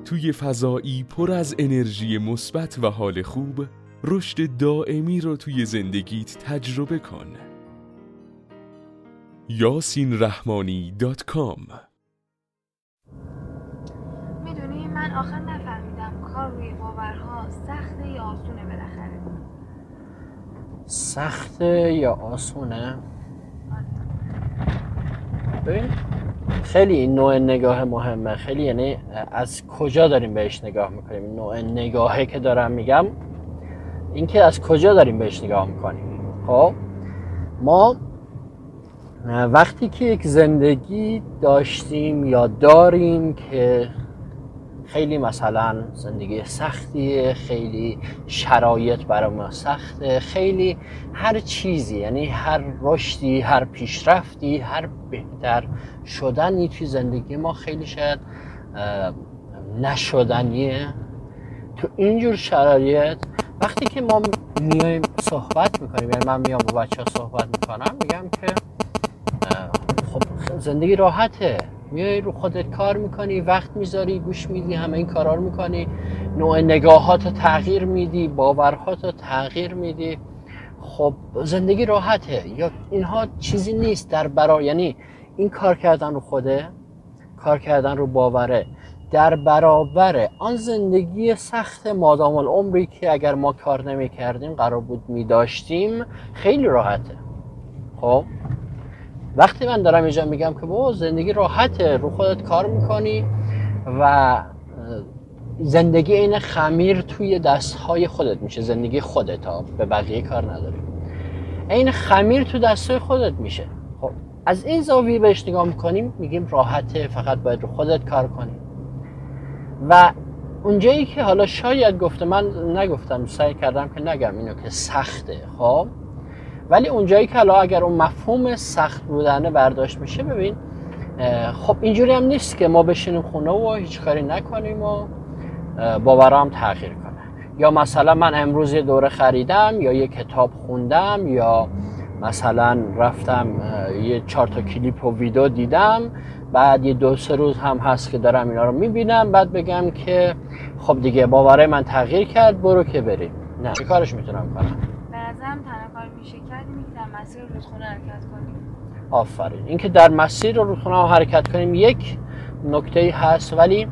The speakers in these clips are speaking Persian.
توی فضایی پر از انرژی مثبت و حال خوب، رشد دائمی رو توی زندگیت تجربه کن. yasinrahmani.com. میدونی من آخر نفهمیدم کار روی باورها سخته یا آسونه بالاخره؟ سخته یا آسونه؟ ببین خیلی این نوع نگاه مهمه. خیلی یعنی از کجا داریم بهش نگاه میکنیم. نوع نگاهی که دارم میگم این که از کجا داریم بهش نگاه میکنیم. خب ما وقتی که یک زندگی داشتیم یا داریم که خیلی مثلا زندگی سختیه، خیلی شرایط برای ما سخته، خیلی هر چیزی، یعنی هر رشدی، هر پیشرفتی، هر بهتر شدنی توی زندگی ما خیلی شاید نشدنیه. تو اینجور شرایط وقتی که ما میایم صحبت میکنیم، یعنی من میام با بچه ها صحبت میکنم، میگم که خب زندگی راحته، میای رو خودت کار میکنی، وقت میذاری، گوش میدی، همه این کارا رو میکنی، نوع نگاهاتو تغییر میدی، باورهاتو تغییر میدی، خب زندگی راحته. یا اینها چیزی نیست در برابر، یعنی این کار کردن رو خوده، کار کردن رو باوره، در برابر آن زندگی سخت مادام العمری که اگر ما کار نمی کردیم قرار بود می داشتیم، خیلی راحته. خب وقتی من دارم اینجا میگم که بابا زندگی راحته، رو خودت کار میکنی و زندگی این خمیر توی دستهای خودت میشه، زندگی خودت ها، به بقیه کار نداری، این خمیر تو دستهای خودت میشه. خب از این زاویه بهش نگاه میکنیم، میگیم راحته، فقط باید رو خودت کار کنی. و اونجایی که حالا شاید گفته، من نگفتم، سعی کردم که نگم اینو که سخته، خب ولی اونجایی که حالا اگر اون مفهوم سخت بودنه برداشت میشه، ببین خب اینجوری هم نیست که ما بشینیم خونه و هیچ کاری نکنیم و باورام تغییر کنه. یا مثلا من امروز یه دوره خریدم یا یه کتاب خوندم یا مثلا رفتم یه 4 تا کلیپ و ویدیو دیدم، بعد یه 2-3 روز هم هست که دارم اینا رو میبینم، بعد بگم که خب دیگه باورای من تغییر کرد، برو که بریم. نه، چه کارش میتونم کنم؟ به نظرم تنها کار میشه کرد اینه که در مسیر رودخونه حرکت کنیم. آفرین. این که در مسیر رودخونه حرکت کنیم یک نکته‌ای هست، ولی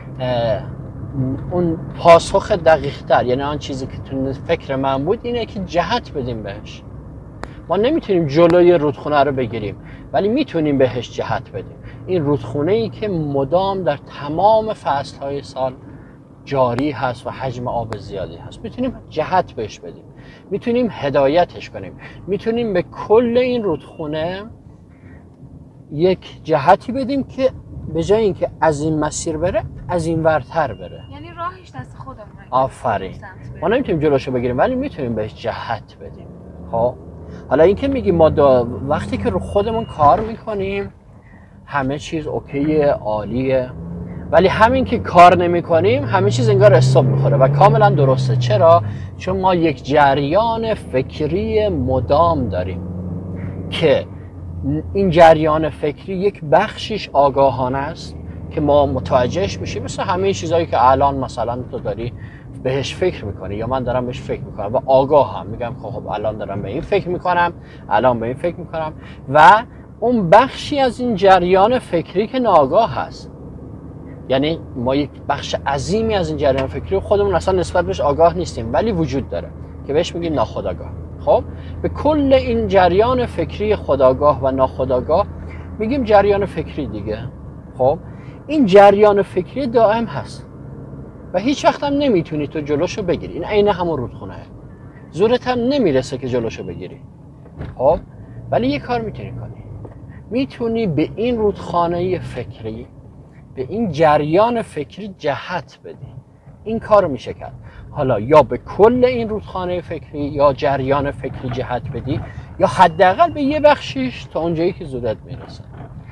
اون پاسخ دقیق‌تر، یعنی آن چیزی که تو فکر من بود، اینه که جهت بدیم بهش. ما نمیتونیم جلوی رودخونه رو بگیریم، ولی میتونیم بهش جهت بدیم. این رودخونه‌ای که مدام در تمام فصل‌های سال جاری هست و حجم آب زیادی هست، میتونیم جهت بهش بدیم، میتونیم هدایتش کنیم، میتونیم به کل این رودخونه یک جهتی بدیم که به جای اینکه از این مسیر بره، از این ورتر بره. یعنی راهش دست خودمونه. آفرین. ما نمیتونیم جلوشو بگیریم، ولی میتونیم بهش جهت بدیم. خب حالا این که میگیم ما وقتی که رو خودمون کار میکنیم همه چیز اوکیه، عالیه، ولی همین که کار نمی کنیم همه چیز انگار استاپ میخوره و کاملا درسته. چرا؟ چون ما یک جریان فکری مدام داریم که این جریان فکری یک بخشش آگاهانه است که ما متوجهش میشیم، مثل همه چیزایی که الان مثلا تو داری بهش فکر میکنی یا من دارم بهش فکر میکنم و آگاه هم میگم خب الان دارم به این فکر میکنم، الان به این فکر میکنم، و اون بخشی از این جریان فکری که ناآگاه هست، یعنی ما یک بخش عظیمی از این جریان فکری خودمون اصلا نسبت بهش آگاه نیستیم، ولی وجود داره که بهش میگیم ناخودآگاه. خب به کل این جریان فکری خودآگاه و ناخودآگاه میگیم جریان فکری دیگه. خب این جریان فکری دائم هست و هیچ وقت هم نمیتونی تو جلوشو بگیری. این عین همون رودخونه، زورت هم نمیرسه که جلوشو بگیری. خب ولی یه کار میتونی کنی، میتونی به این رودخانه فکری، به این جریان فکری جهت بدی. این کارو میشه کرد. حالا یا به کل این رودخانه فکری یا جریان فکری جهت بدی، یا حداقل به یه بخشیش تا اونجایی که زورت میرسه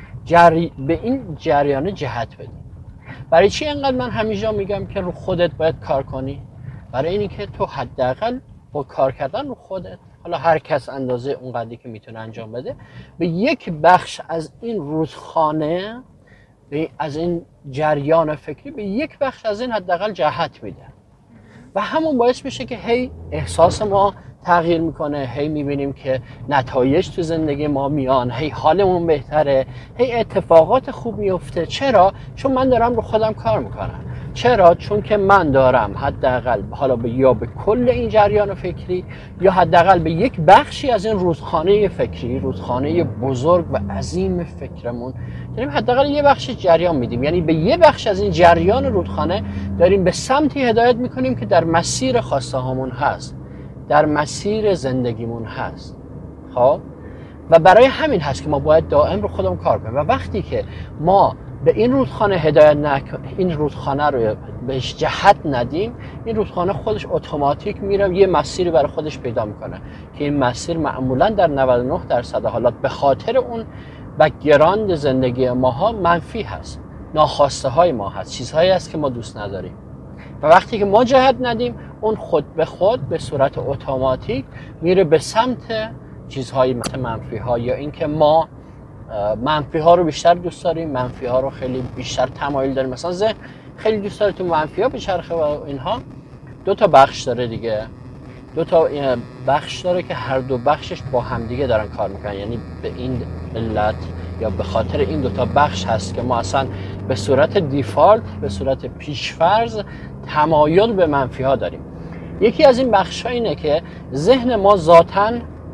به این جریان جهت بدی. برای چی انقدر من همیشه میگم که رو خودت باید کار کنی؟ برای اینی که تو حداقل با کار کردن رو خودت، حالا هر کس اندازه اونقدری که میتونه انجام بده، به یک بخش از این رودخانه از این جریان فکری به یک بخش از این حداقل جهت میده و همون باعث میشه که هی احساس ما تغییر میکنه، هی میبینیم که نتایج تو زندگی ما میان، هی حالمون بهتره، هی اتفاقات خوب میفته. چرا؟ چون من دارم رو خودم کار میکنم. چرا؟ چون که من دارم حداقل حالا یا به کل این جریان فکری یا حداقل به یک بخشی از این رودخانه فکری، رودخانه بزرگ و عظیم فکرمون، یعنی حداقل یه بخش جریان میدیم، یعنی به یه بخش از این جریان رودخانه داریم به سمتی هدایت میکنیم که در مسیر خواسته هامون هست، در مسیر زندگیمون هست. خب و برای همین هست که ما باید دائم رو خودمون کار کنیم و وقتی که ما به این رودخانه هدایت این رودخانه رو بهش جهت ندیم، این رودخانه خودش اتوماتیک میره یه مسیری برای خودش پیدا میکنه که این مسیر معمولا در 99% حالات به خاطر اون بک‌گراند زندگی ماها منفی هست، ناخواسته های ما هست، چیزهایی هست که ما دوست نداریم و وقتی که ما جهت ندیم اون خود به خود به صورت اتوماتیک میره به سمت چیزهای مثل منفی ها، یا اینکه ما منفی ها رو بیشتر دوست داریم، منفی ها رو خیلی بیشتر تمایل داریم. مثلا ذهن خیلی دوست داره تو منفی ها بچرخه و اینها. دو تا بخش داره دیگه، دو تا بخش داره که هر دو بخشش با همدیگه دارن کار میکنن، یعنی به این علت یا به خاطر این دو تا بخش هست که ما اصلا به صورت دیفالت، به صورت پیشفرض تمایل به منفی ها داریم. یکی از این بخش ها اینه که ذهن ما ذاتاً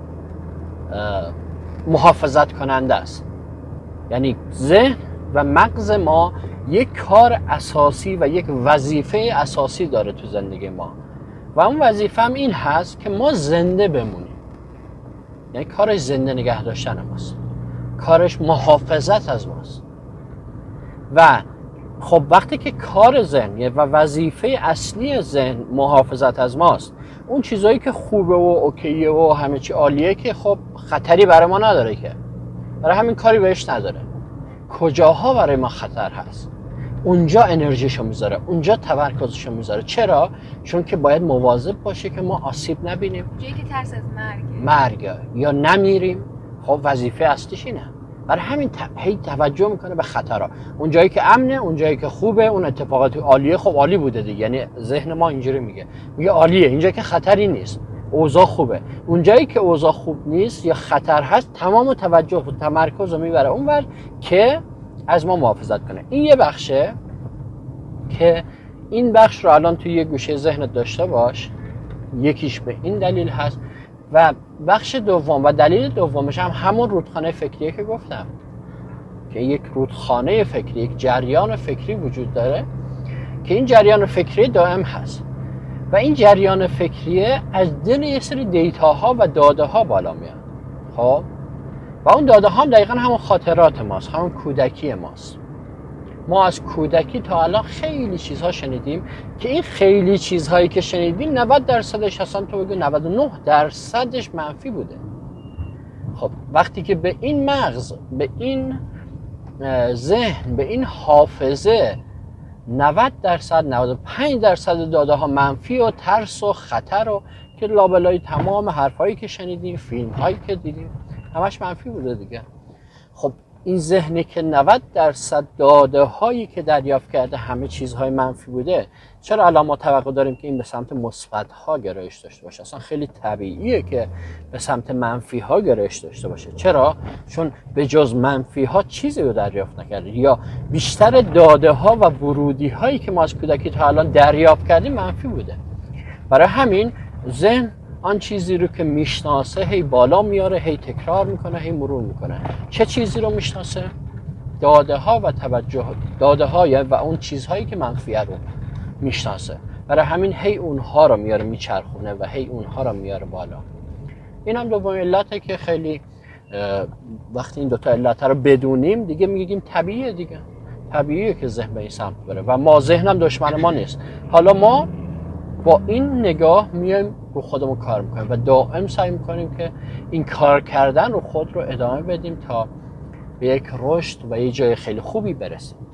محافظت کننده است، یعنی ذهن و مغز ما یک کار اساسی و یک وظیفه اساسی داره تو زندگی ما و اون وظیفه هم این هست که ما زنده بمونیم، یعنی کارش زنده نگه داشتن ماست، کارش محافظت از ماست. و خب وقتی که کار ذهن و وظیفه اصلی ذهن محافظت از ماست، اون چیزایی که خوبه و اوکیه و همه چی عالیه که خب خطری برای ما نداره، که برای همین کاری بهش نداره. کجاها برای ما خطر هست اونجا انرژیشو میذاره، اونجا تمرکزشو میذاره. چرا؟ چون که باید مواظب باشه که ما آسیب نبینیم، جایی که ترس از مرگ یا نمیریم. خب وظیفه اصلیش اینه، برای همین هی توجه میکنه به خطرها. اون جایی که امنه، اون جایی که خوبه، اون اتفاقات عالیه، خب عالی بوده دیگه، یعنی ذهن ما اینجوری میگه عالیه، اینجا که خطری نیست، اوضاع خوبه. اون جایی که اوضاع خوب نیست یا خطر هست، تمام توجه و تمرکز رو میبره اونور که از ما محافظت کنه. این یه بخشه که این بخش رو الان توی یه گوشه ذهنت داشته باش. یکیش به این دلیل هست و بخش دوم و دلیل دومش هم همون رودخانه فکریه که گفتم، که یک رودخانه فکری، یک جریان فکری وجود داره که این جریان فکری دائم هست و این جریان فکریه از دل یه سری دیتاها و داده ها بالا میاد. خب و اون داده ها هم دقیقا همون خاطرات ماست، همون کودکی ماست. ما از کودکی تا الان خیلی چیزها شنیدیم که این خیلی چیزهایی که شنیدیم 90% اصلا تو بگو 99% منفی بوده. خب وقتی که به این مغز، به این ذهن، به این حافظه 90%، 95% داده ها منفی و ترس و خطر و که لابلای تمام حرفایی که شنیدیم، فیلم هایی که دیدیم همش منفی بوده دیگه. خب این ذهنی که 90% داده هایی که دریافت کرده همه چیزهای منفی بوده، چرا الان ما توقع داریم که این به سمت مثبت ها گرایش داشته باشه؟ اصلا خیلی طبیعیه که به سمت منفی ها گرایش داشته باشه. چرا؟ چون به جز منفی ها چیزی رو دریافت نکرده، یا بیشتر داده ها و ورودی هایی که ما از کودکی تا الان دریافت کردیم منفی بوده. برای همین ذهن آن چیزی رو که میشناسه هی بالا میاره، هی تکرار میکنه، هی مرور میکنه. چه چیزی رو میشناسه؟ داده ها و توجه، داده های و اون چیزهایی که منفیه رو میشناسه. برای همین هی اونها رو میاره میچرخونه و هی اونها رو میاره بالا. این هم دومین علته که خیلی وقتی این دوتا علت رو بدونیم دیگه میگیم طبیعیه دیگه، طبیعیه که ذهن به این سمت بره و ما ذهنم دشمن ما نیست. حالا ما با این نگاه میایم رو خودمون کار میکنیم و دائم سعی میکنیم که این کار کردن رو خود رو ادامه بدیم تا به یک رشد و یه جای خیلی خوبی برسیم.